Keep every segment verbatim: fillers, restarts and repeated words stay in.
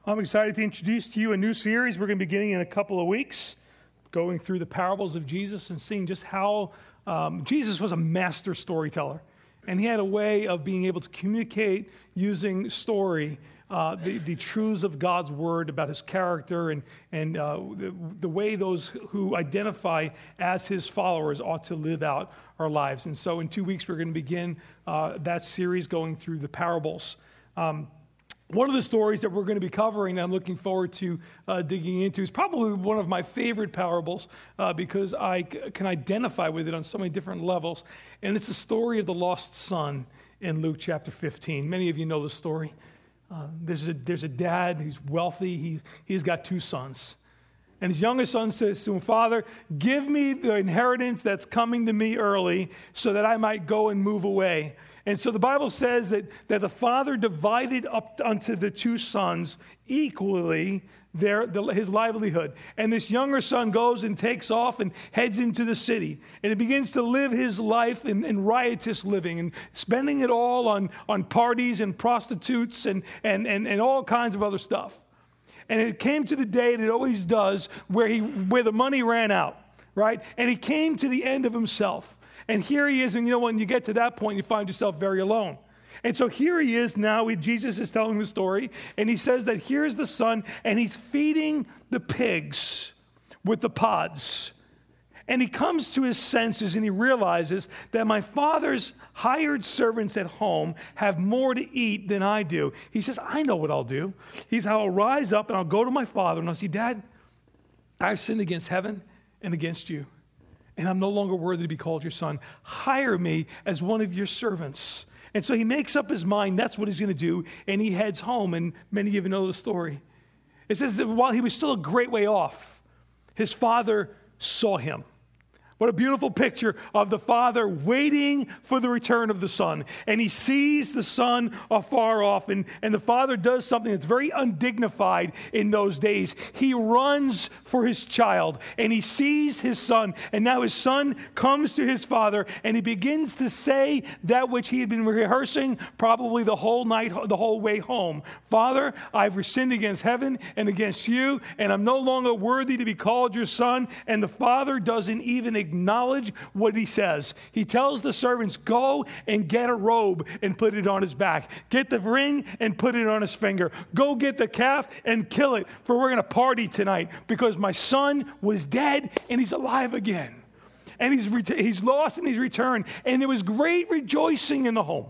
I'm excited to introduce to you a new series we're going to be beginning in a couple of weeks, going through the parables of Jesus and seeing just how um, Jesus was a master storyteller. And he had a way of being able to communicate using story uh, the, the truths of God's word about his character and, and uh, the, the way those who identify as his followers ought to live out our lives. And so in two weeks, we're going to begin uh, that series going through the parables. Um, One of the stories that we're going to be covering that I'm looking forward to uh, digging into is probably one of my favorite parables uh, because I c- can identify with it on so many different levels. And it's the story of the lost son in Luke chapter fifteen. Many of you know the story. Uh, there's, a, there's a dad who's wealthy. He, he's got two sons. And his youngest son says to him, "Father, give me the inheritance that's coming to me early so that I might go and move away." And so the Bible says that, that the father divided up unto the two sons equally their the, his livelihood. And this younger son goes and takes off and heads into the city. And he begins to live his life in, in riotous living and spending it all on, on parties and prostitutes and, and, and, and all kinds of other stuff. And it came to the day, and it always does, where he where the money ran out, right? And he came to the end of himself. And here he is, and you know, when you get to that point, you find yourself very alone. And so here he is now, Jesus is telling the story, and he says that here's the son, and he's feeding the pigs with the pods. And he comes to his senses, and he realizes that my father's hired servants at home have more to eat than I do. He says, I know what I'll do. He's how I'll rise up, and I'll go to my father, and I'll say, Dad, I've sinned against heaven and against you. And I'm no longer worthy to be called your son. Hire me as one of your servants. And so he makes up his mind that's what he's going to do, and he heads home, and many of you know the story. It says that while he was still a great way off, his father saw him. What a beautiful picture of the father waiting for the return of the son. And he sees the son afar off, and, and the father does something that's very undignified in those days. He runs for his child, and he sees his son. And now his son comes to his father, and he begins to say that which he had been rehearsing probably the whole night, the whole way home. Father, I've sinned against heaven and against you, and I'm no longer worthy to be called your son. And the father doesn't even acknowledge Acknowledge what he says. He tells the servants, go and get a robe and put it on his back. Get the ring and put it on his finger. Go get the calf and kill it, for we're going to party tonight because my son was dead and he's alive again. And he's ret- he's lost and he's returned. And there was great rejoicing in the home.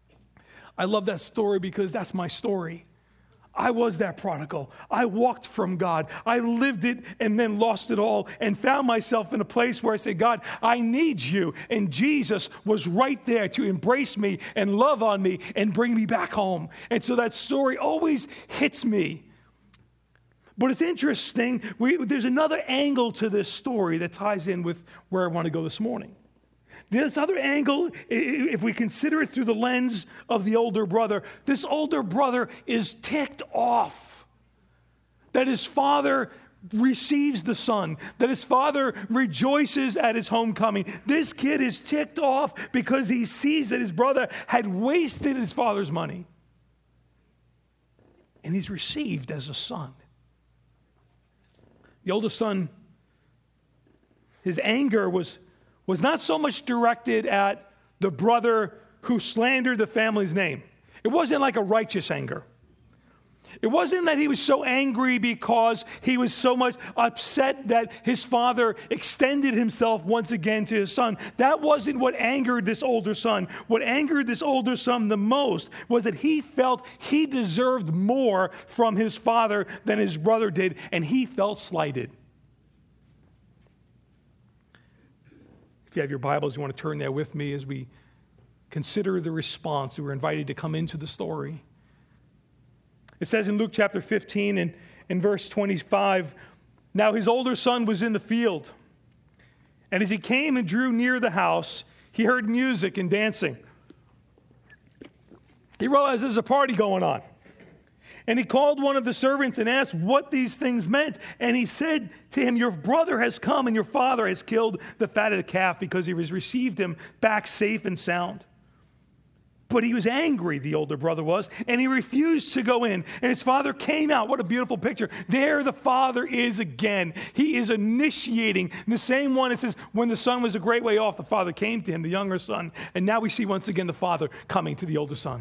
I love that story because that's my story. I was that prodigal. I walked from God. I lived it and then lost it all and found myself in a place where I said, God, I need you. And Jesus was right there to embrace me and love on me and bring me back home. And so that story always hits me. But it's interesting. We, there's another angle to this story that ties in with where I want to go this morning. This other angle, if we consider it through the lens of the older brother, this older brother is ticked off that his father receives the son, that his father rejoices at his homecoming. This kid is ticked off because he sees that his brother had wasted his father's money. And he's received as a son. The older son, his anger was was not so much directed at the brother who slandered the family's name. It wasn't like a righteous anger. It wasn't that he was so angry because he was so much upset that his father extended himself once again to his son. That wasn't what angered this older son. What angered this older son the most was that he felt he deserved more from his father than his brother did, and he felt slighted. If you have your Bibles, you want to turn there with me as we consider the response. We're invited to come into the story. It says in Luke chapter fifteen and in verse twenty-five, now his older son was in the field. And as he came and drew near the house, he heard music and dancing. He realized there's a party going on. And he called one of the servants and asked what these things meant. And he said to him, your brother has come and your father has killed the fatted calf because he has received him back safe and sound. But he was angry, the older brother was, and he refused to go in. And his father came out. What a beautiful picture. There the father is again. He is initiating. And the same one, it says, when the son was a great way off, the father came to him, the younger son. And now we see once again the father coming to the older son.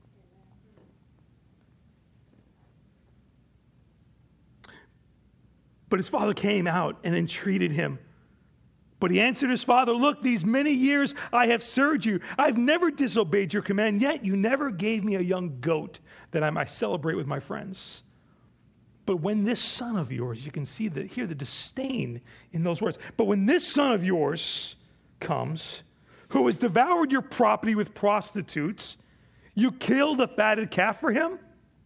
But his father came out and entreated him. But he answered his father, look, these many years I have served you. I've never disobeyed your command, yet you never gave me a young goat that I might celebrate with my friends. But when this son of yours, you can see that hear the disdain in those words. But when this son of yours comes, who has devoured your property with prostitutes, you killed a fatted calf for him?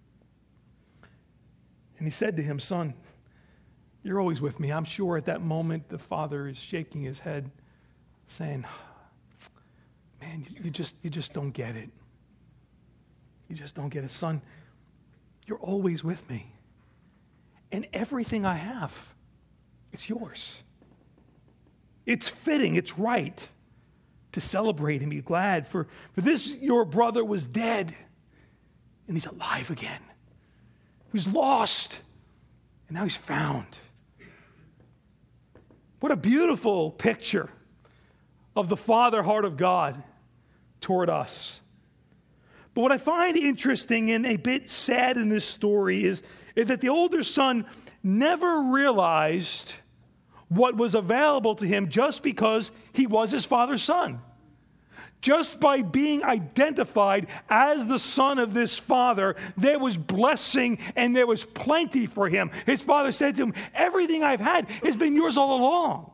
And he said to him, son, you're always with me. I'm sure at that moment the father is shaking his head, saying, man, you just, you just don't get it. You just don't get it. Son, you're always with me. And everything I have, it's yours. It's fitting, it's right to celebrate and be glad. For, for this your brother was dead, and he's alive again. He was lost, and now he's found. What a beautiful picture of the Father heart of God toward us. But what I find interesting and a bit sad in this story is, is that the older son never realized what was available to him just because he was his father's son. Just by being identified as the son of this father, there was blessing and there was plenty for him. His father said to him, everything I've had has been yours all along.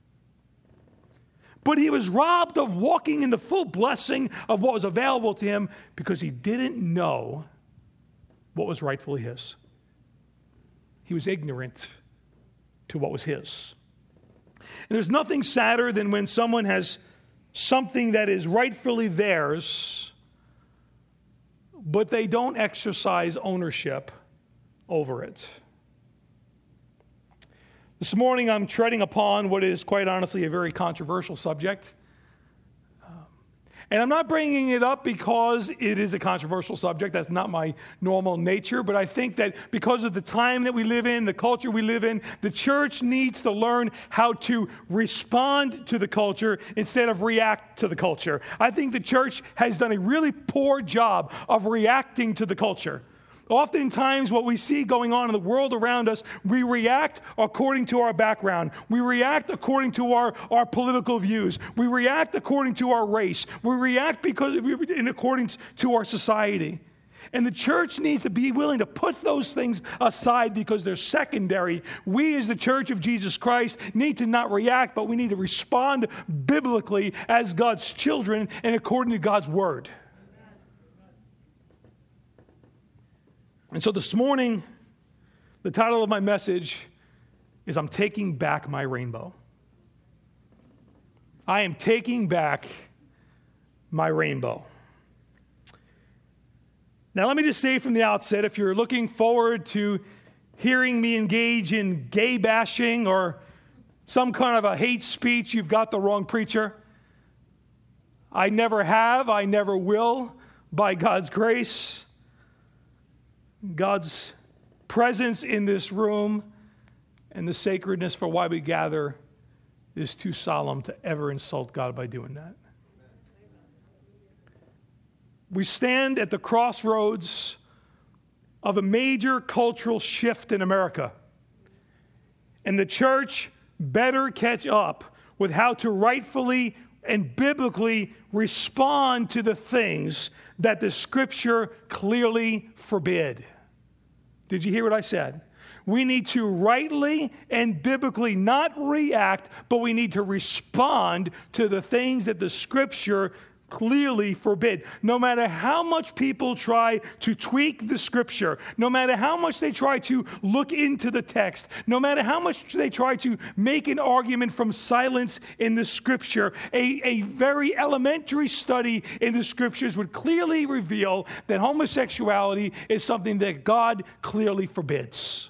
But he was robbed of walking in the full blessing of what was available to him because he didn't know what was rightfully his. He was ignorant to what was his. And there's nothing sadder than when someone has something that is rightfully theirs, but they don't exercise ownership over it. This morning I'm treading upon what is quite honestly a very controversial subject. Um, and I'm not bringing it up because it is a controversial subject. That's not my normal nature. But I think that because of the time that we live in, the culture we live in, the church needs to learn how to respond to the culture instead of react to the culture. I think the church has done a really poor job of reacting to the culture. Oftentimes, what we see going on in the world around us, we react according to our background. We react according to our, our political views. We react according to our race. We react because in accordance to our society. And the church needs to be willing to put those things aside because they're secondary. We as the church of Jesus Christ need to not react, but we need to respond biblically as God's children and according to God's word. And so this morning, the title of my message is I'm Taking Back My Rainbow. I am taking back my rainbow. Now, let me just say from the outset, if you're looking forward to hearing me engage in gay bashing or some kind of a hate speech, you've got the wrong preacher. I never have, I never will, by God's grace. God's presence in this room and the sacredness for why we gather is too solemn to ever insult God by doing that. We stand at the crossroads of a major cultural shift in America. And the church better catch up with how to rightfully and biblically respond to the things that the Scripture clearly forbid. Did you hear what I said? We need to rightly and biblically not react, but we need to respond to the things that the Scripture clearly forbid. No matter how much people try to tweak the Scripture, no matter how much they try to look into the text, no matter how much they try to make an argument from silence in the Scripture, a, a very elementary study in the Scriptures would clearly reveal that homosexuality is something that God clearly forbids.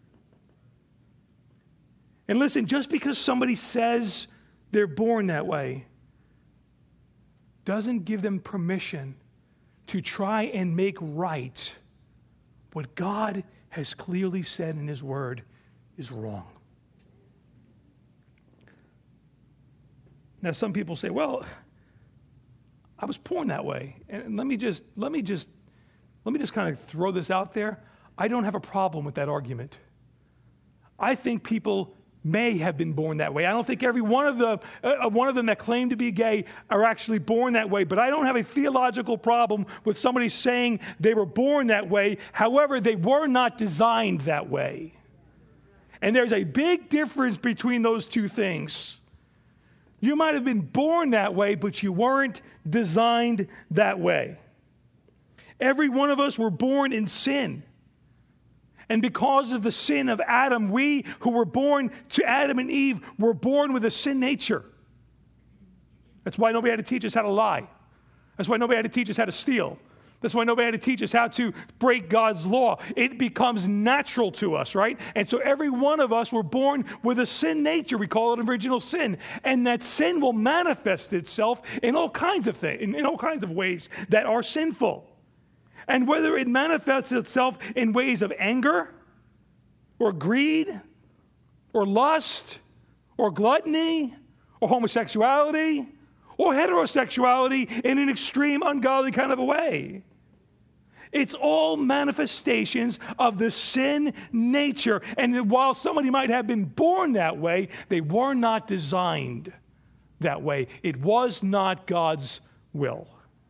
And listen, just because somebody says they're born that way doesn't give them permission to try and make right what God has clearly said in his word is wrong. Now, some people say, well, I was born that way. And let me just, let me just, let me just kind of throw this out there. I don't have a problem with that argument. I think people may have been born that way. I don't think every one of the uh, one of them that claim to be gay are actually born that way, but I don't have a theological problem with somebody saying they were born that way. However, they were not designed that way. And there's a big difference between those two things. You might have been born that way, but you weren't designed that way. Every one of us were born in sin. And because of the sin of Adam, we who were born to Adam and Eve were born with a sin nature. That's why nobody had to teach us how to lie. That's why nobody had to teach us how to steal. That's why nobody had to teach us how to break God's law. It becomes natural to us, right? And so every one of us were born with a sin nature. We call it original sin. And that sin will manifest itself in all kinds of things, in, in all kinds of ways that are sinful. And whether it manifests itself in ways of anger or greed or lust or gluttony or homosexuality or heterosexuality in an extreme ungodly kind of a way. It's all manifestations of the sin nature. And while somebody might have been born that way, they were not designed that way. It was not God's will.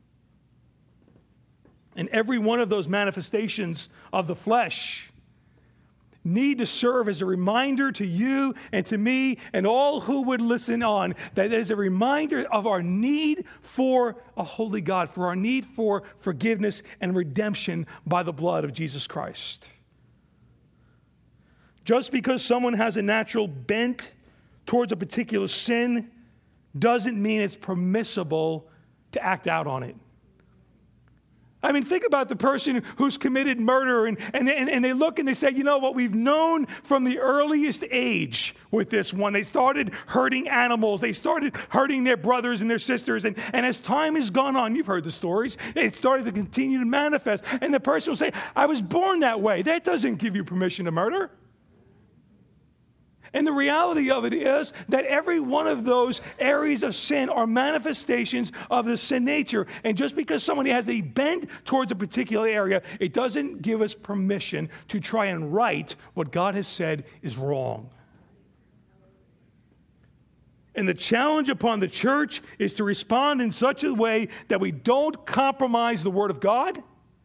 And every one of those manifestations of the flesh need to serve as a reminder to you and to me and all who would listen on, that it is a reminder of our need for a holy God, for our need for forgiveness and redemption by the blood of Jesus Christ. Just because someone has a natural bent towards a particular sin doesn't mean it's permissible to act out on it. I mean, think about the person who's committed murder and, and, and, and they look and they say, you know what, we've known from the earliest age with this one. They started hurting animals. They started hurting their brothers and their sisters. And, and as time has gone on, you've heard the stories, it started to continue to manifest. And the person will say, I was born that way. That doesn't give you permission to murder. And the reality of it is that every one of those areas of sin are manifestations of the sin nature. And just because somebody has a bent towards a particular area, it doesn't give us permission to try and right what God has said is wrong. And the challenge upon the church is to respond in such a way that we don't compromise the Word of God,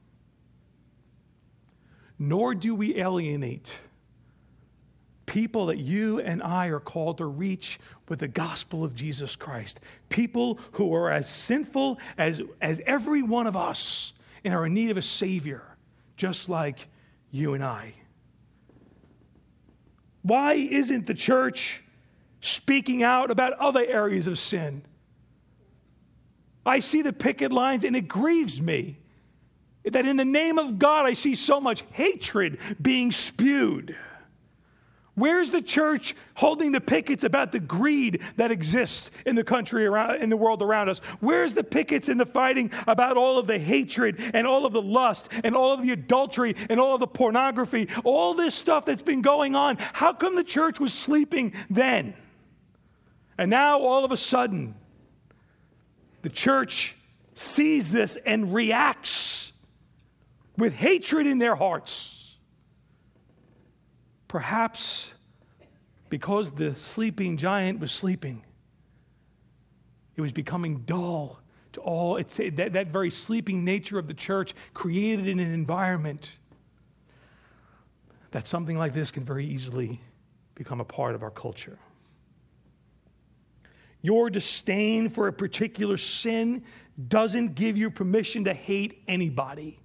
nor do we alienate people that you and I are called to reach with the gospel of Jesus Christ. People who are as sinful as, as every one of us and are in need of a Savior, just like you and I. Why isn't the church speaking out about other areas of sin? I see the picket lines and it grieves me that in the name of God I see so much hatred being spewed. Where's the church holding the pickets about the greed that exists in the country around, in the world around us? Where's the pickets and the fighting about all of the hatred and all of the lust and all of the adultery and all of the pornography, all this stuff that's been going on? How come the church was sleeping then? And now all of a sudden, the church sees this and reacts with hatred in their hearts. Perhaps because the sleeping giant was sleeping, it was becoming dull to all. It's that, that very sleeping nature of the church created in an environment that something like this can very easily become a part of our culture. Your disdain for a particular sin doesn't give you permission to hate anybody.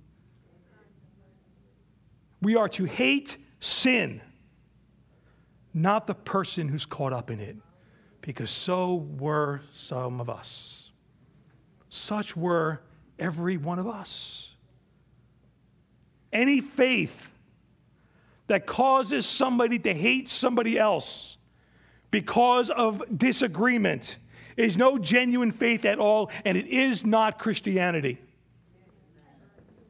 We are to hate sin, not the person who's caught up in it, because so were some of us. Such were every one of us. Any faith that causes somebody to hate somebody else because of disagreement is no genuine faith at all, and it is not Christianity.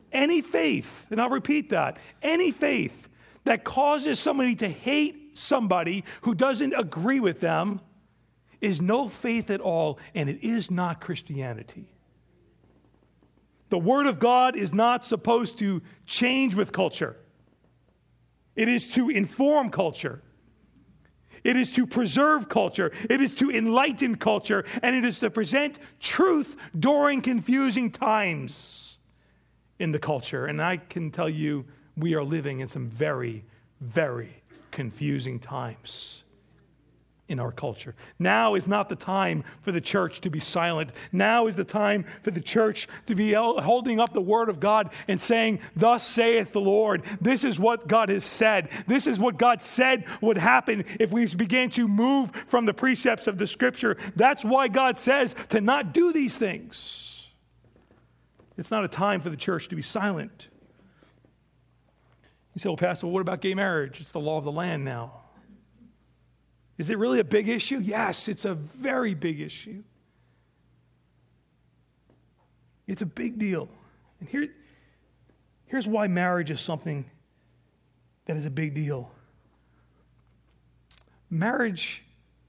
Any faith, and I'll repeat that, any faith that causes somebody to hate somebody who doesn't agree with them is no faith at all, and it is not Christianity. The Word of God is not supposed to change with culture. It is to inform culture. It is to preserve culture. It is to enlighten culture. And it is to present truth during confusing times in the culture. And I can tell you, we are living in some very, very confusing times in our culture. Now is not the time for the church to be silent. Now is the time for the church to be holding up the Word of God and saying, "Thus saith the Lord." This is what God has said. This is what God said would happen if we began to move from the precepts of the Scripture. That's why God says to not do these things. It's not a time for the church to be silent. You say, "Well, Pastor, what about gay marriage? It's the law of the land now." Is it really a big issue? Yes, it's a very big issue. It's a big deal. And here, here's why marriage is something that is a big deal. Marriage,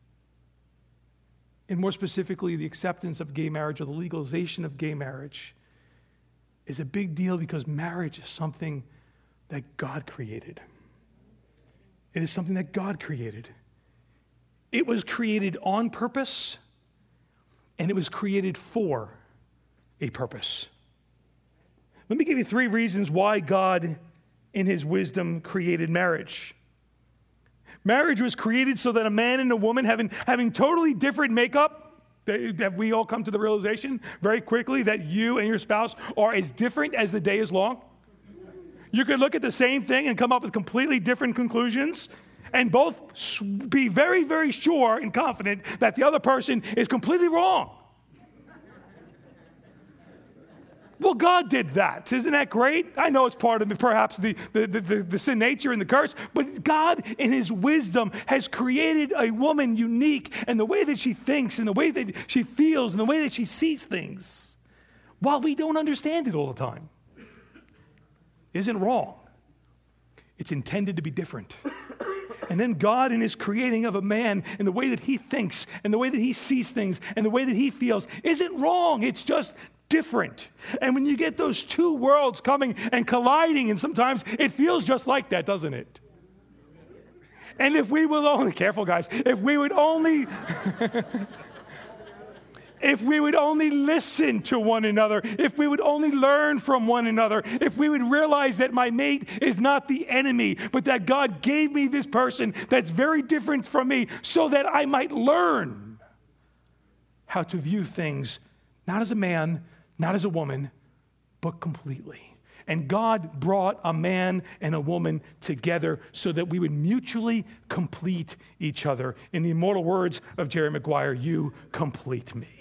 and more specifically the acceptance of gay marriage or the legalization of gay marriage, is a big deal because marriage is something that God created. It is something that God created. It was created on purpose, and it was created for a purpose. Let me give you three reasons why God, in His wisdom, created marriage. Marriage was created so that a man and a woman, having, having totally different makeup, that we all come to the realization very quickly that you and your spouse are as different as the day is long. You could look at the same thing and come up with completely different conclusions, and both be very, very sure and confident that the other person is completely wrong. Well, God did that. Isn't that great? I know it's part of the, perhaps the, the, the, the sin nature and the curse, but God in His wisdom has created a woman unique in the way that she thinks and the way that she feels and the way that she sees things, while we don't understand it all the time. Isn't wrong. It's intended to be different. And then God, in His creating of a man, and the way that he thinks, and the way that he sees things, and the way that he feels, isn't wrong. It's just different. And when you get those two worlds coming and colliding, and sometimes it feels just like that, doesn't it? And if we will only, careful guys, if we would only... If we would only listen to one another, if we would only learn from one another, if we would realize that my mate is not the enemy, but that God gave me this person that's very different from me so that I might learn how to view things, not as a man, not as a woman, but completely. And God brought a man and a woman together so that we would mutually complete each other. In the immortal words of Jerry Maguire, "You complete me."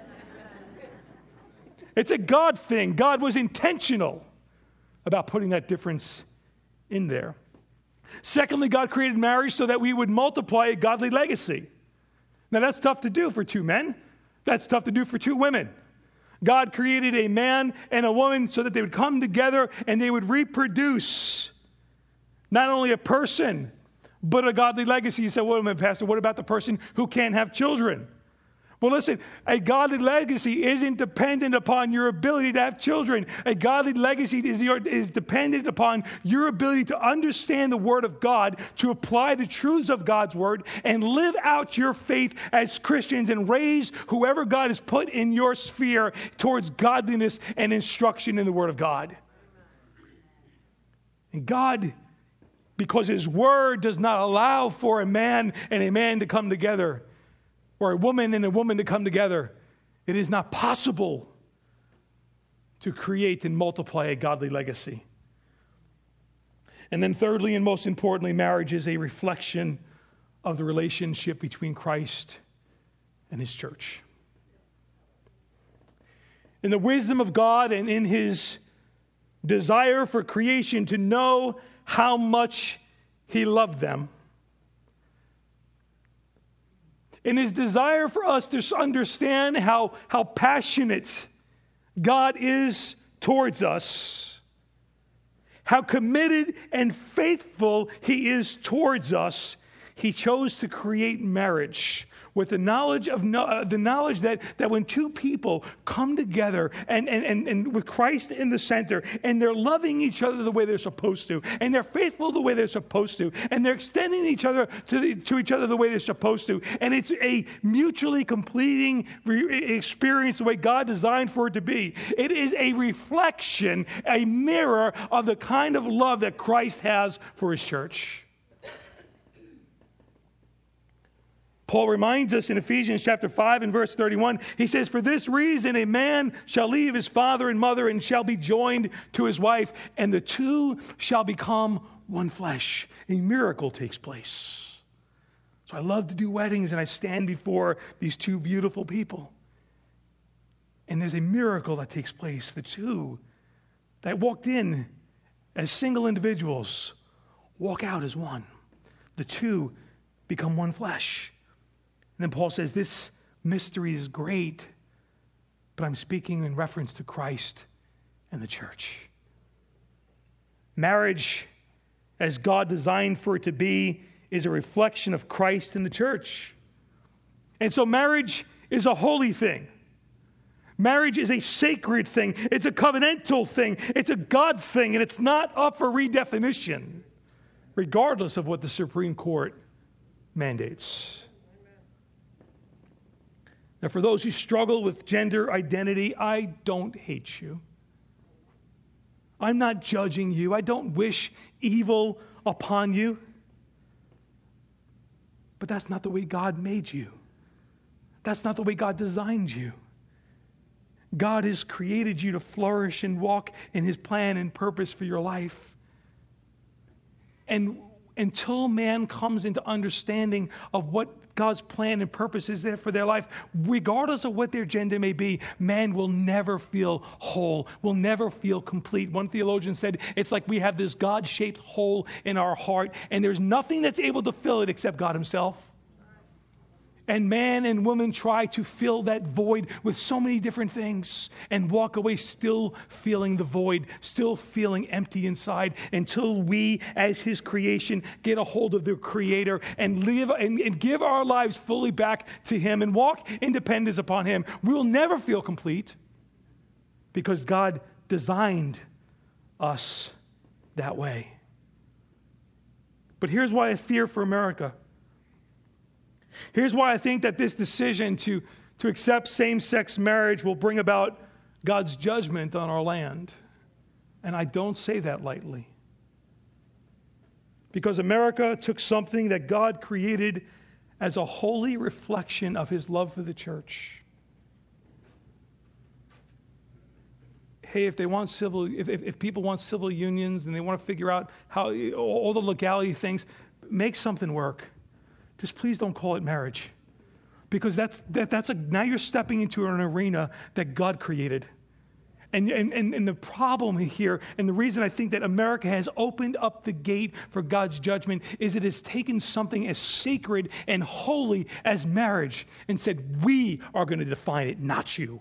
It's a God thing. God was intentional about putting that difference in there. Secondly, God created marriage so that we would multiply a godly legacy. Now, that's tough to do for two men. That's tough to do for two women. God created a man and a woman so that they would come together and they would reproduce not only a person, but a godly legacy. You say, "Wait a minute, Pastor, what about the person who can't have children?" Well, listen, a godly legacy isn't dependent upon your ability to have children. A godly legacy is, your, is dependent upon your ability to understand the Word of God, to apply the truths of God's Word, and live out your faith as Christians and raise whoever God has put in your sphere towards godliness and instruction in the Word of God. And God, because His Word does not allow for a man and a man to come together, or a woman and a woman to come together, it is not possible to create and multiply a godly legacy. And then thirdly, and most importantly, marriage is a reflection of the relationship between Christ and His church. In the wisdom of God and in His desire for creation to know how much He loved them, in His desire for us to understand how, how passionate God is towards us, how committed and faithful he is towards us, he chose to create marriage with the knowledge of no, uh, the knowledge that, that when two people come together and, and, and, and with Christ in the center, and they're loving each other the way they're supposed to, and they're faithful the way they're supposed to, and they're extending each other to, the, to each other the way they're supposed to, and it's a mutually completing re- experience the way God designed for it to be. It is a reflection, a mirror of the kind of love that Christ has for his church. Paul reminds us in Ephesians chapter five and verse thirty-one, he says, "For this reason a man shall leave his father and mother and shall be joined to his wife, and the two shall become one flesh." A miracle takes place. So I love to do weddings, and I stand before these two beautiful people. And there's a miracle that takes place. The two that walked in as single individuals walk out as one. The two become one flesh. And then Paul says, this mystery is great, but I'm speaking in reference to Christ and the church. Marriage, as God designed for it to be, is a reflection of Christ and the church. And so marriage is a holy thing. Marriage is a sacred thing. It's a covenantal thing. It's a God thing, and it's not up for redefinition, regardless of what the Supreme Court mandates. Now, for those who struggle with gender identity, I don't hate you. I'm not judging you. I don't wish evil upon you. But that's not the way God made you. That's not the way God designed you. God has created you to flourish and walk in his plan and purpose for your life. And until man comes into understanding of what God's plan and purpose is there for their life, regardless of what their gender may be, man will never feel whole, will never feel complete. One theologian said, it's like we have this God-shaped hole in our heart, and there's nothing that's able to fill it except God himself. And man and woman try to fill that void with so many different things and walk away still feeling the void, still feeling empty inside, until we, as his creation, get a hold of the Creator and live and, and give our lives fully back to him and walk in dependence upon him. We will never feel complete because God designed us that way. But here's why I fear for America. Here's why I think that this decision to, to accept same-sex marriage will bring about God's judgment on our land. And I don't say that lightly. Because America took something that God created as a holy reflection of his love for the church. Hey, if they want civil, if, if, if people want civil unions and they want to figure out how all the legality things, make something work. Just please don't call it marriage, because that's that, that's a now you're stepping into an arena that God created, and, and and and the problem here, and the reason I think that America has opened up the gate for God's judgment, is it has taken something as sacred and holy as marriage and said, we are going to define it, not you.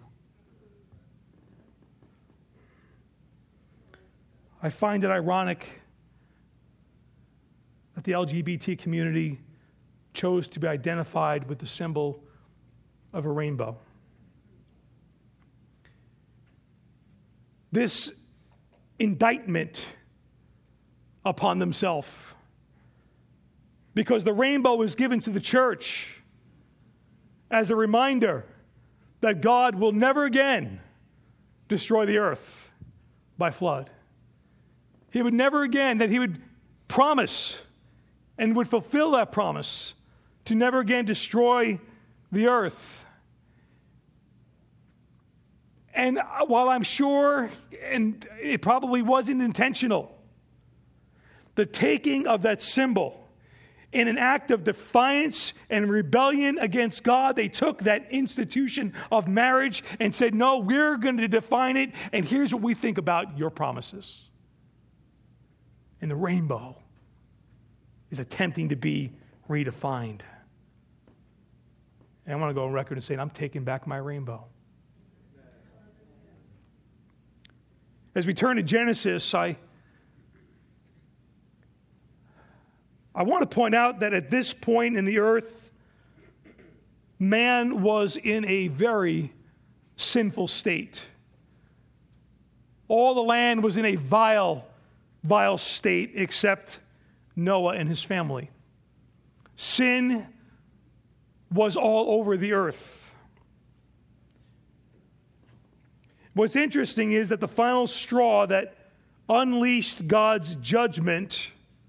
I find it ironic that the L G B T community chose to be identified with the symbol of a rainbow. This indictment upon themselves, because the rainbow was given to the church as a reminder that God will never again destroy the earth by flood. He would never again, that he would promise and would fulfill that promise to never again destroy the earth. And while I'm sure, and it probably wasn't intentional, the taking of that symbol in an act of defiance and rebellion against God, they took that institution of marriage and said, no, we're going to define it, and here's what we think about your promises. And the rainbow is attempting to be redefined. And I want to go on record and say, I'm taking back my rainbow. As we turn to Genesis, I I want to point out that at this point in the earth, man was in a very sinful state. All the land was in a vile, vile state except Noah and his family. Sin was all over the earth. What's interesting is that the final straw that unleashed God's judgment,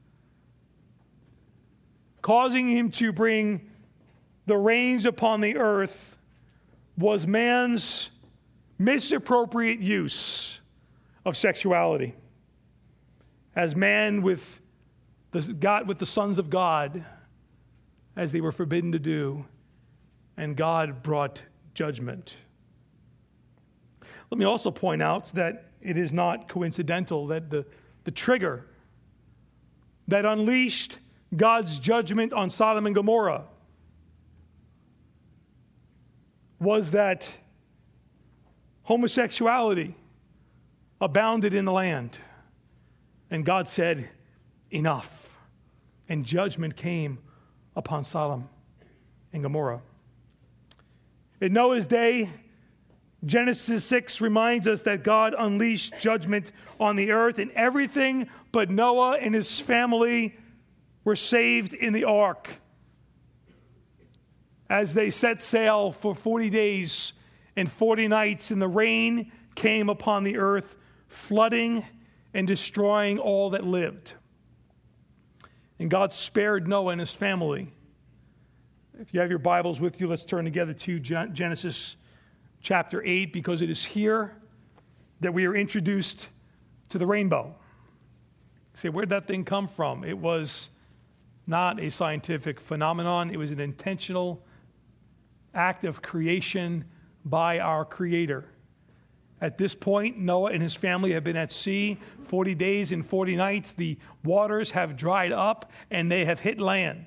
causing him to bring the rains upon the earth, was man's misappropriate use of sexuality. As man with the, got with the sons of God, as they were forbidden to do, and God brought judgment. Let me also point out that it is not coincidental that the, the trigger that unleashed God's judgment on Sodom and Gomorrah was that homosexuality abounded in the land. And God said, enough. And judgment came upon Sodom and Gomorrah. In Noah's day, Genesis six reminds us that God unleashed judgment on the earth, and everything but Noah and his family were saved in the ark as they set sail for forty days and forty nights, and the rain came upon the earth, flooding and destroying all that lived. And God spared Noah and his family. If you have your Bibles with you, let's turn together to Genesis chapter eight, because it is here that we are introduced to the rainbow. You say, where'd that thing come from? It was not a scientific phenomenon. It was an intentional act of creation by our Creator. At this point, Noah and his family have been at sea forty days and forty nights. The waters have dried up and they have hit land.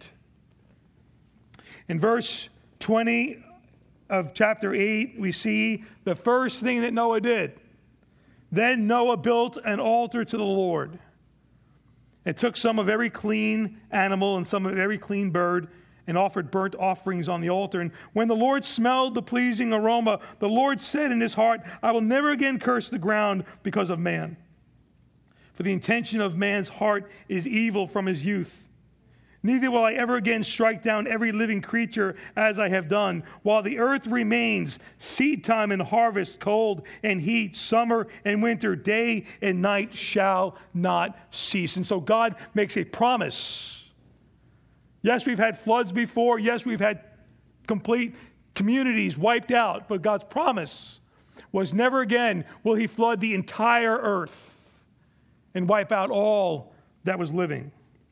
In verse twenty of chapter eight, we see the first thing that Noah did. Then Noah built an altar to the Lord. It took some of every clean animal and some of every clean bird and offered burnt offerings on the altar. And when the Lord smelled the pleasing aroma, the Lord said in his heart, I will never again curse the ground because of man. For the intention of man's heart is evil from his youth. Neither will I ever again strike down every living creature as I have done. While the earth remains, seed time and harvest, cold and heat, summer and winter, day and night shall not cease. And so God makes a promise. Yes, we've had floods before. Yes, we've had complete communities wiped out. But God's promise was never again will he flood the entire earth and wipe out all that was living.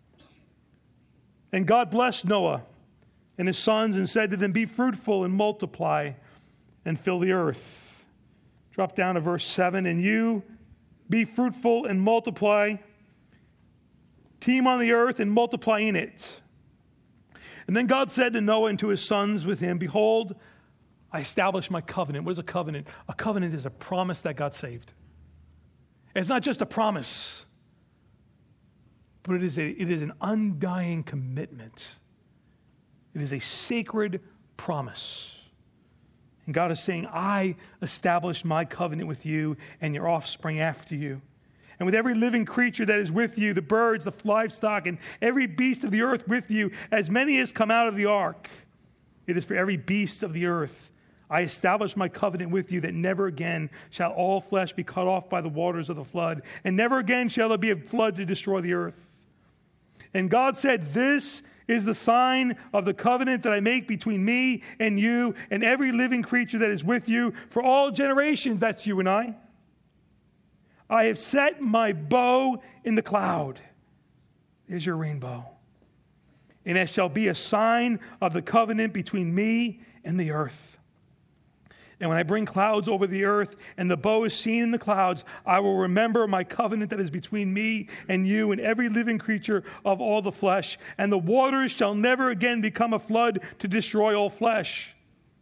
And God blessed Noah and his sons and said to them, be fruitful and multiply and fill the earth. Drop down to verse seven. And you be fruitful and multiply. Teem on the earth and multiply in it. And then God said to Noah and to his sons with him, behold, I establish my covenant. What is a covenant? A covenant is a promise that God saved. It's not just a promise, but it is, a, it is an undying commitment. It is a sacred promise. And God is saying, I establish my covenant with you and your offspring after you. And with every living creature that is with you, the birds, the livestock, and every beast of the earth with you, as many as come out of the ark. It is for every beast of the earth. I establish my covenant with you that never again shall all flesh be cut off by the waters of the flood, and never again shall there be a flood to destroy the earth. And God said, this is the sign of the covenant that I make between me and you and every living creature that is with you for all generations. That's you and I. I have set my bow in the cloud. There's your rainbow. And it shall be a sign of the covenant between me and the earth. And when I bring clouds over the earth and the bow is seen in the clouds, I will remember my covenant that is between me and you and every living creature of all the flesh. And the waters shall never again become a flood to destroy all flesh.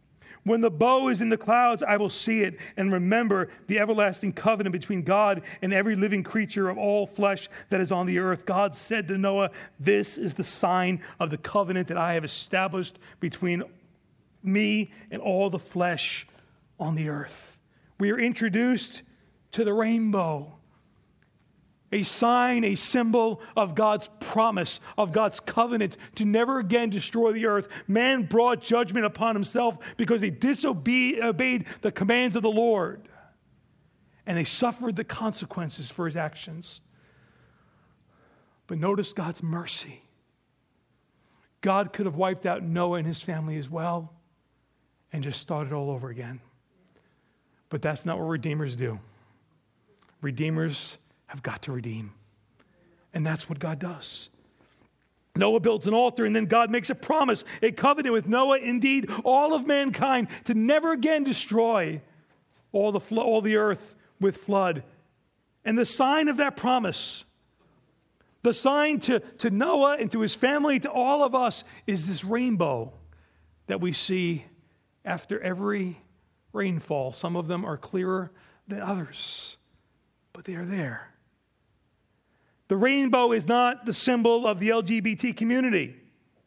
When the bow is in the clouds, I will see it and remember the everlasting covenant between God and every living creature of all flesh that is on the earth. God said to Noah, this is the sign of the covenant that I have established between me and all the flesh on the earth. We are introduced to the rainbow, a sign, a symbol of God's promise, of God's covenant to never again destroy the earth. Man brought judgment upon himself because he disobeyed the commands of the Lord, and they suffered the consequences for his actions. But notice God's mercy. God could have wiped out Noah and his family as well and just started all over again. But that's not what redeemers do. Redeemers have got to redeem. And that's what God does. Noah builds an altar, and then God makes a promise, a covenant with Noah, indeed, all of mankind, to never again destroy all the, flo- all the earth with flood. And the sign of that promise, the sign to, to Noah and to his family, to all of us, is this rainbow that we see after every rainfall. Some of them are clearer than others, but they are there. The rainbow is not the symbol of the L G B T community.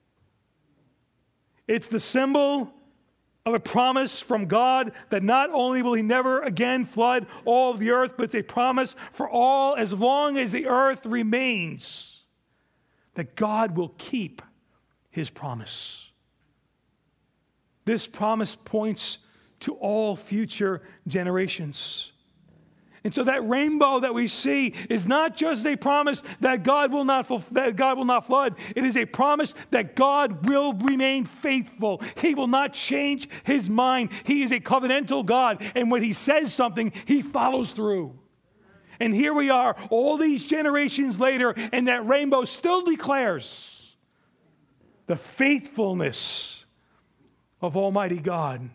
It's the symbol of a promise from God that not only will he never again flood all of the earth, but it's a promise for all as long as the earth remains, that God will keep his promise. This promise points to all future generations. And so that rainbow that we see is not just a promise that God will not fulf- that God will not flood. It is a promise that God will remain faithful. He will not change his mind. He is a covenantal God, and when he says something, he follows through. And here we are, all these generations later, and that rainbow still declares the faithfulness of Almighty God.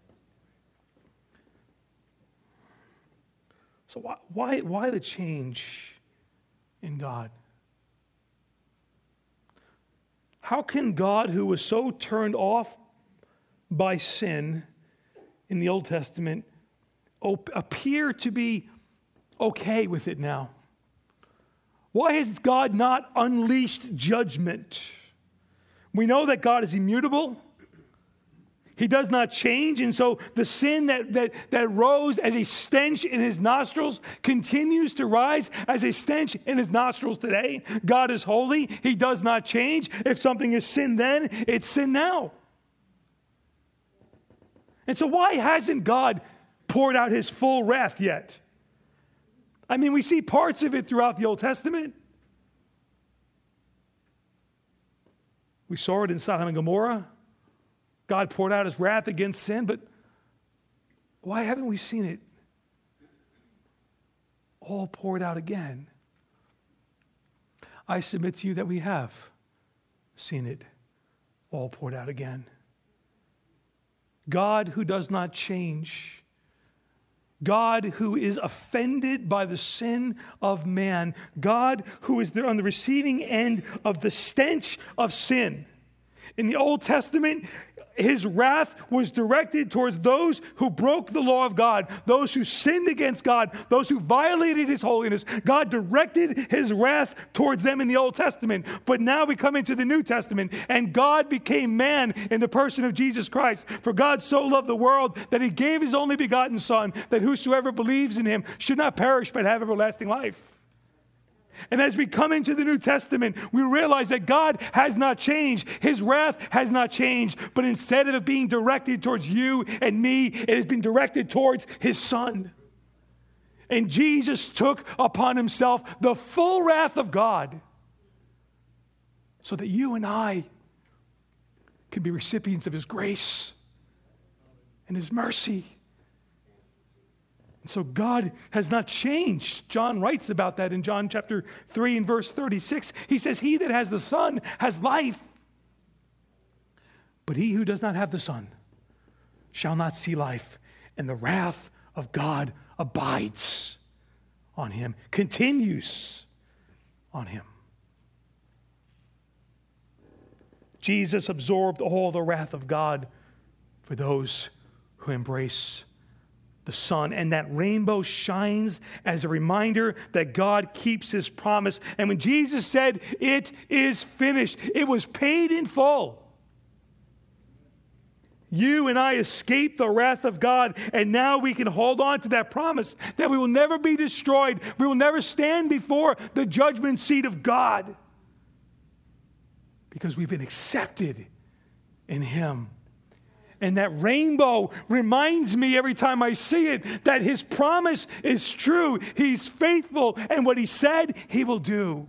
So why, why, why the change in God? How can God, who was so turned off by sin in the Old Testament, op- appear to be okay with it now? Why has God not unleashed judgment? We know that God is immutable. He does not change, and so the sin that, that, that rose as a stench in his nostrils continues to rise as a stench in his nostrils today. God is holy. He does not change. If something is sin then, it's sin now. And so why hasn't God poured out his full wrath yet? I mean, we see parts of it throughout the Old Testament. We saw it in Sodom and Gomorrah. God poured out his wrath against sin, but why haven't we seen it all poured out again? I submit to you that we have seen it all poured out again. God who does not change, God who is offended by the sin of man, God who is there on the receiving end of the stench of sin. In the Old Testament, his wrath was directed towards those who broke the law of God, those who sinned against God, those who violated his holiness. God directed his wrath towards them in the Old Testament. But now we come into the New Testament, and God became man in the person of Jesus Christ. For God so loved the world that he gave his only begotten Son, that whosoever believes in him should not perish but have everlasting life. And as we come into the New Testament, we realize that God has not changed. His wrath has not changed. But instead of it being directed towards you and me, it has been directed towards his Son. And Jesus took upon himself the full wrath of God so that you and I can be recipients of his grace and his mercy. And so God has not changed. John writes about that in John chapter three and verse thirty-six. He says, he that has the Son has life. But he who does not have the Son shall not see life. And the wrath of God abides on him, continues on him. Jesus absorbed all the wrath of God for those who embrace the Son. And that rainbow shines as a reminder that God keeps his promise. And when Jesus said, "It is finished," it was paid in full. You and I escaped the wrath of God, and now we can hold on to that promise that we will never be destroyed. We will never stand before the judgment seat of God because we've been accepted in him. And that rainbow reminds me every time I see it that his promise is true. He's faithful, and what he said, he will do.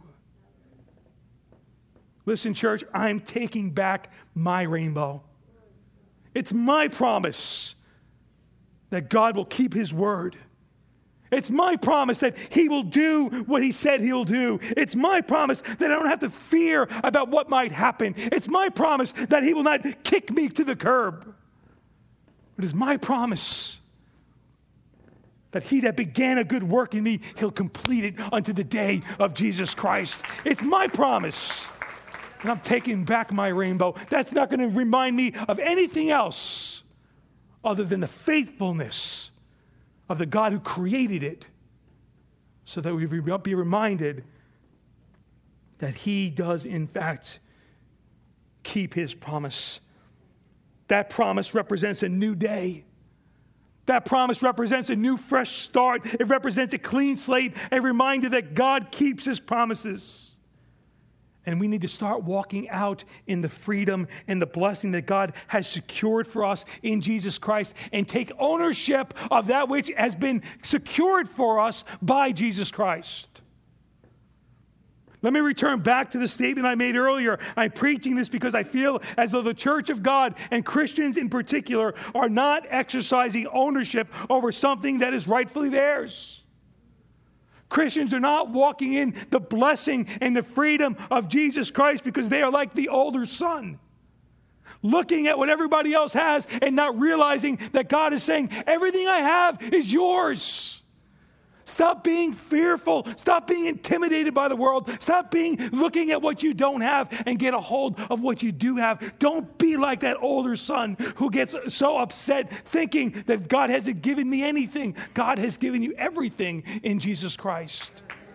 Listen, church, I'm taking back my rainbow. It's my promise that God will keep his word. It's my promise that he will do what he said he'll do. It's my promise that I don't have to fear about what might happen. It's my promise that he will not kick me to the curb. It is my promise that he that began a good work in me, he'll complete it unto the day of Jesus Christ. It's my promise. And I'm taking back my rainbow. That's not going to remind me of anything else other than the faithfulness of the God who created it, so that we be reminded that he does, in fact, keep his promise. That promise represents a new day. That promise represents a new, fresh start. It represents a clean slate, a reminder that God keeps his promises. And we need to start walking out in the freedom and the blessing that God has secured for us in Jesus Christ, and take ownership of that which has been secured for us by Jesus Christ. Let me return back to the statement I made earlier. I'm preaching this because I feel as though the church of God, and Christians in particular, are not exercising ownership over something that is rightfully theirs. Christians are not walking in the blessing and the freedom of Jesus Christ because they are like the older son, looking at what everybody else has and not realizing that God is saying, everything I have is yours. Stop being fearful. Stop being intimidated by the world. Stop being looking at what you don't have and get a hold of what you do have. Don't be like that older son who gets so upset thinking that God hasn't given me anything. God has given you everything in Jesus Christ.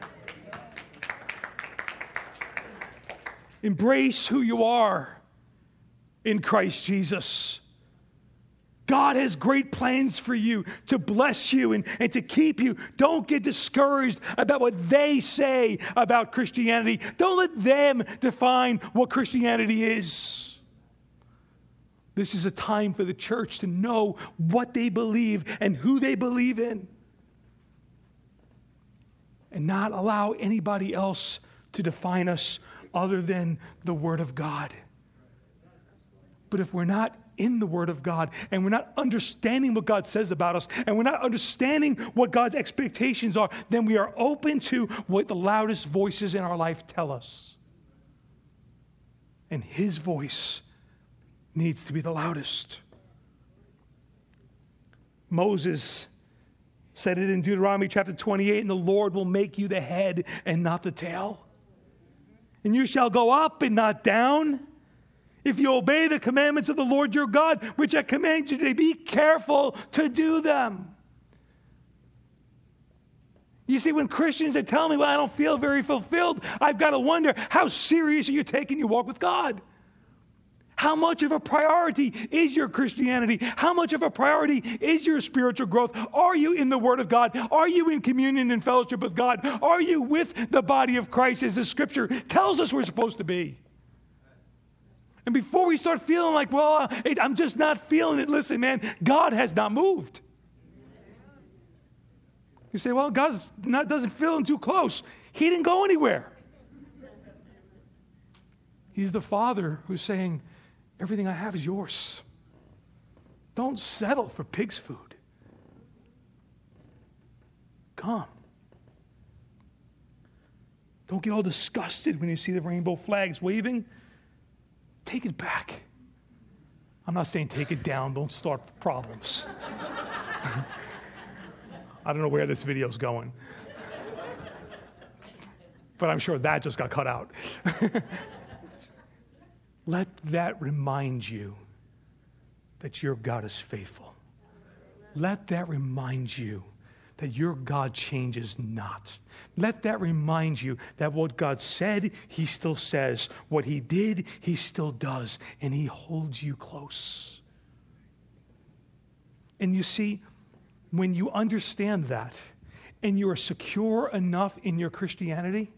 Embrace who you are in Christ Jesus. God has great plans for you to bless you and, and to keep you. Don't get discouraged about what they say about Christianity. Don't let them define what Christianity is. This is a time for the church to know what they believe and who they believe in, and not allow anybody else to define us other than the Word of God. But if we're not in the Word of God, and we're not understanding what God says about us, and we're not understanding what God's expectations are, then we are open to what the loudest voices in our life tell us. And his voice needs to be the loudest. Moses said it in Deuteronomy chapter twenty-eight, and the Lord will make you the head and not the tail. And you shall go up and not down, if you obey the commandments of the Lord your God, which I command you today. Be careful to do them. You see, when Christians are telling me, well, I don't feel very fulfilled, I've got to wonder, how serious are you taking your walk with God? How much of a priority is your Christianity? How much of a priority is your spiritual growth? Are you in the Word of God? Are you in communion and fellowship with God? Are you with the body of Christ as the Scripture tells us we're supposed to be? And before we start feeling like, well, I'm just not feeling it, listen, man, God has not moved. You say, well, God doesn't feel him too close. He didn't go anywhere. He's the Father who's saying, everything I have is yours. Don't settle for pig's food. Come. Don't get all disgusted when you see the rainbow flags waving. Take it back. I'm not saying take it down. Don't start problems. I don't know where this video's going. But I'm sure that just got cut out. Let that remind you that your God is faithful. let that remind you that your God changes not. Let that remind you that what God said, he still says. What he did, he still does. And he holds you close. And you see, when you understand that, and you are secure enough in your Christianity,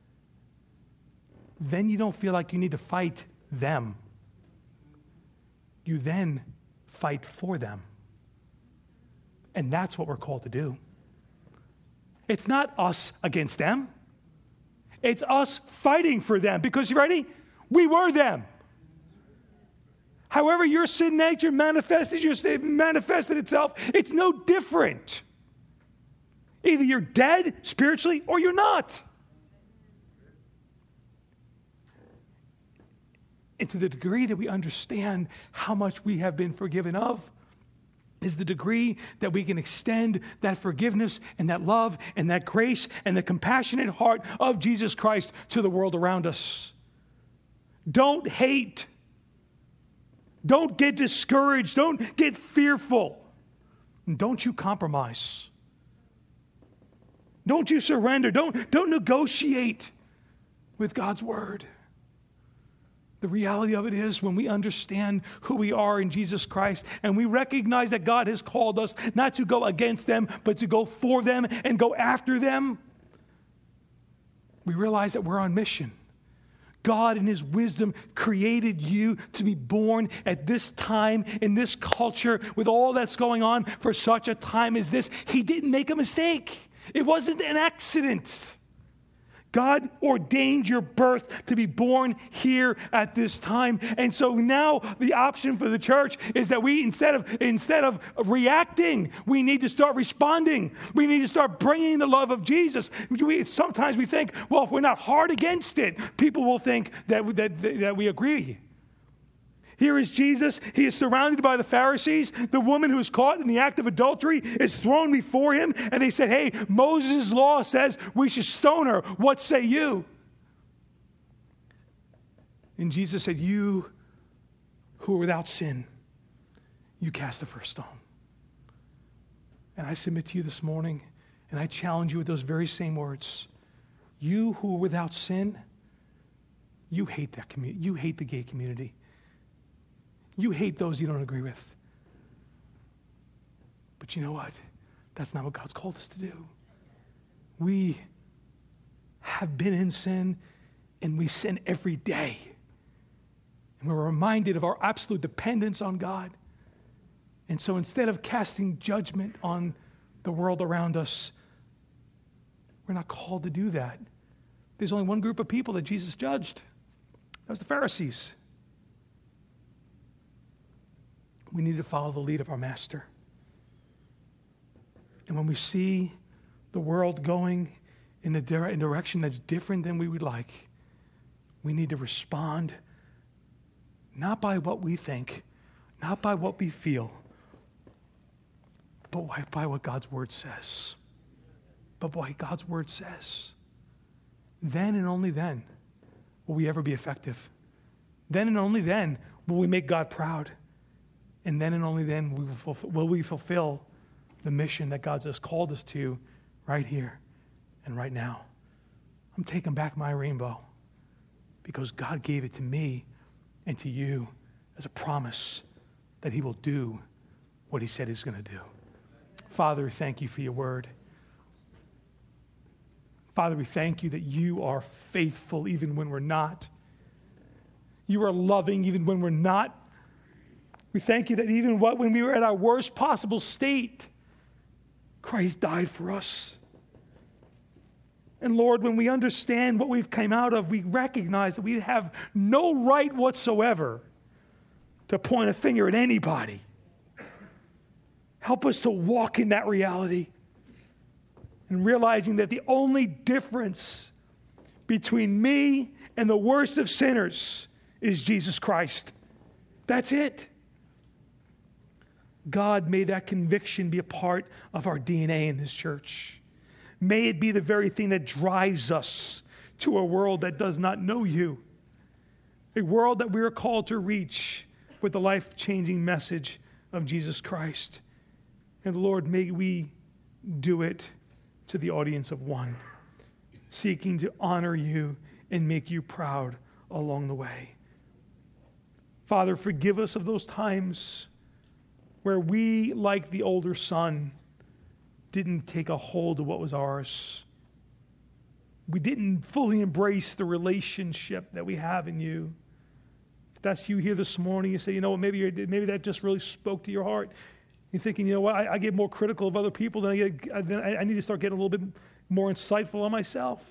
then you don't feel like you need to fight them. You then fight for them. And that's what we're called to do. It's not us against them. It's us fighting for them. Because, you ready? We were them. However your sin nature manifested, your sin manifested itself, it's no different. Either you're dead spiritually or you're not. And to the degree that we understand how much we have been forgiven of, is the degree that we can extend that forgiveness and that love and that grace and the compassionate heart of Jesus Christ to the world around us. Don't hate. Don't get discouraged. Don't get fearful. And don't you compromise. Don't you surrender. Don't, don't negotiate with God's word. The reality of it is when we understand who we are in Jesus Christ and we recognize that God has called us not to go against them, but to go for them and go after them, we realize that we're on mission. God in his wisdom created you to be born at this time, in this culture, with all that's going on for such a time as this. He didn't make a mistake. It wasn't an accident. God ordained your birth to be born here at this time. And so now the option for the church is that we, instead of, instead of reacting, we need to start responding. We need to start bringing the love of Jesus. We, sometimes we think, well, if we're not hard against it, people will think that, that, that we agree. Here is Jesus. He is surrounded by the Pharisees. The woman who is caught in the act of adultery is thrown before him. And they said, hey, Moses' law says we should stone her. What say you? And Jesus said, you who are without sin, you cast the first stone. And I submit to you this morning, and I challenge you with those very same words. You who are without sin, you hate that community. You hate the gay community. You hate those you don't agree with. But you know what? That's not what God's called us to do. We have been in sin, and we sin every day. And we're reminded of our absolute dependence on God. And so instead of casting judgment on the world around us, we're not called to do that. There's only one group of people that Jesus judged. That was the Pharisees. We need to follow the lead of our master. And when we see the world going in a dire- direction that's different than we would like, we need to respond not by what we think, not by what we feel, but by, by what God's word says. But by God's word says. Then and only then will we ever be effective. Then and only then will we make God proud. And then and only then we will, fulfill, will we fulfill the mission that God has called us to right here and right now. I'm taking back my rainbow because God gave it to me and to you as a promise that he will do what he said he's going to do. Father, thank you for your word. Father, we thank you that you are faithful even when we're not. You are loving even when we're not. We thank you that even what, when we were at our worst possible state, Christ died for us. And Lord, when we understand what we've come out of, we recognize that we have no right whatsoever to point a finger at anybody. Help us to walk in that reality and realizing that the only difference between me and the worst of sinners is Jesus Christ. That's it. God, may that conviction be a part of our D N A in this church. May it be the very thing that drives us to a world that does not know you. A world that we are called to reach with the life-changing message of Jesus Christ. And Lord, may we do it to the audience of one, seeking to honor you and make you proud along the way. Father, forgive us of those times where we, like the older son, didn't take a hold of what was ours. We didn't fully embrace the relationship that we have in you. If that's you here this morning, you say, you know what, maybe you're, maybe that just really spoke to your heart. You're thinking, you know what, I, I get more critical of other people than I get, then I, I need to start getting a little bit more insightful on myself.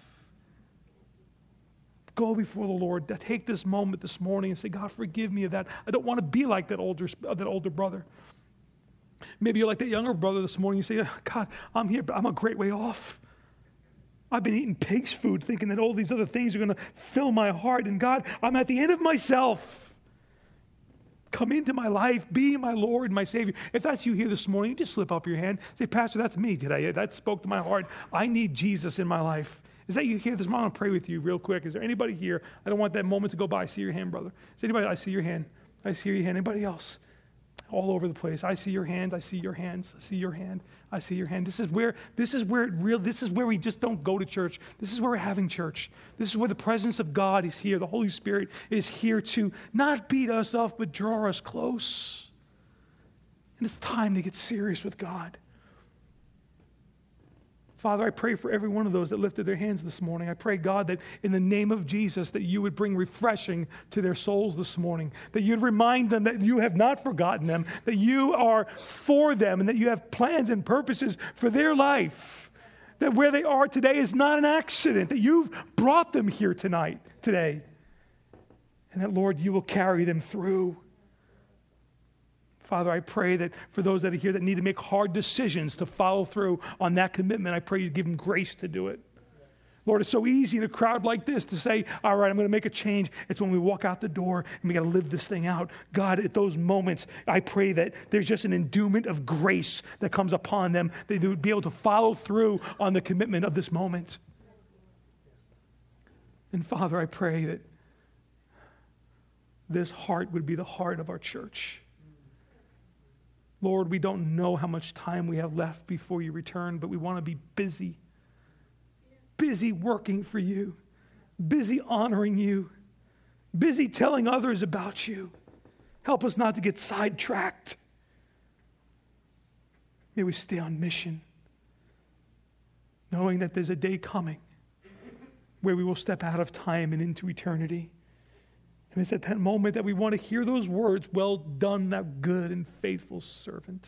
Go before the Lord. Take this moment this morning and say, God, forgive me of that. I don't want to be like that older, that older brother. Maybe you're like that younger brother this morning. You say, God, I'm here, but I'm a great way off. I've been eating pig's food thinking that all these other things are going to fill my heart. And God, I'm at the end of myself. Come into my life. Be my Lord and my Savior. If that's you here this morning, you just slip up your hand. Say, Pastor, that's me today. That spoke to my heart. I need Jesus in my life. Is that you here this morning? I want to pray with you real quick. Is there anybody here? I don't want that moment to go by. I see your hand, brother. Is anybody? I see your hand. I see your hand. Anybody else? All over the place. I see your hand. I see your hands. I see your hand. I see your hand. This is where this is where it real. This is where we just don't go to church. This is where we're having church. This is where the presence of God is here. The Holy Spirit is here to not beat us up, but draw us close. And it's time to get serious with God. Father, I pray for every one of those that lifted their hands this morning. I pray, God, that in the name of Jesus, that you would bring refreshing to their souls this morning, that you'd remind them that you have not forgotten them, that you are for them, and that you have plans and purposes for their life, that where they are today is not an accident, that you've brought them here tonight, today, and that, Lord, you will carry them through. Father, I pray that for those that are here that need to make hard decisions to follow through on that commitment, I pray you give them grace to do it. Lord, it's so easy in a crowd like this to say, all right, I'm going to make a change. It's when we walk out the door and we got to live this thing out. God, at those moments, I pray that there's just an endowment of grace that comes upon them, that they would be able to follow through on the commitment of this moment. And Father, I pray that this heart would be the heart of our church. Lord, we don't know how much time we have left before you return, but we want to be busy. Busy working for you. Busy honoring you. Busy telling others about you. Help us not to get sidetracked. May we stay on mission, knowing that there's a day coming where we will step out of time and into eternity. And it's at that moment that we want to hear those words, well done, thou good and faithful servant.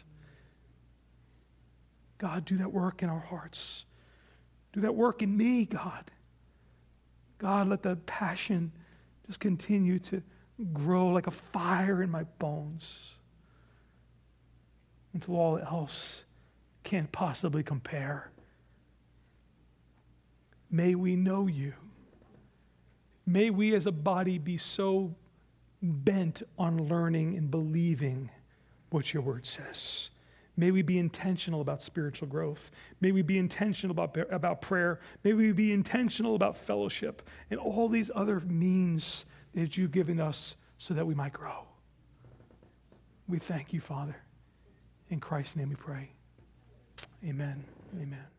God, do that work in our hearts. Do that work in me, God. God, let the passion just continue to grow like a fire in my bones until all else can't possibly compare. May we know you. May we as a body be so bent on learning and believing what your word says. May we be intentional about spiritual growth. May we be intentional about, about prayer. May we be intentional about fellowship and all these other means that you've given us so that we might grow. We thank you, Father. In Christ's name we pray. Amen. Amen.